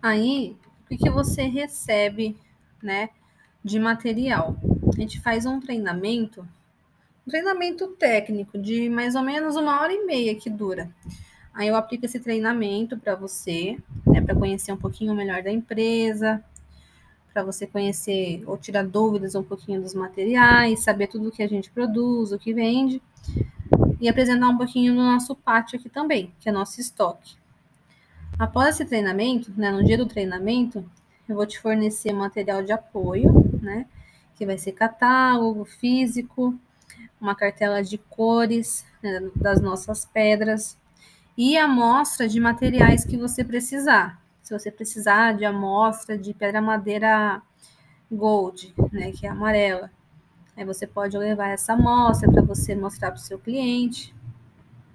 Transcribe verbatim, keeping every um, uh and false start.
Aí, o que, que você recebe, né, de material? A gente faz um treinamento, um treinamento técnico de mais ou menos uma hora e meia que dura. Aí eu aplico esse treinamento para você, né, para conhecer um pouquinho melhor da empresa, para você conhecer ou tirar dúvidas um pouquinho dos materiais, saber tudo que a gente produz, o que vende, e apresentar um pouquinho do nosso pátio aqui também, que é nosso estoque. Após esse treinamento, né, no dia do treinamento, eu vou te fornecer material de apoio, né, que vai ser catálogo físico, uma cartela de cores, né, das nossas pedras e amostra de materiais que você precisar. Se você precisar de amostra de pedra madeira gold, né, que é amarela, aí você pode levar essa amostra para você mostrar para o seu cliente.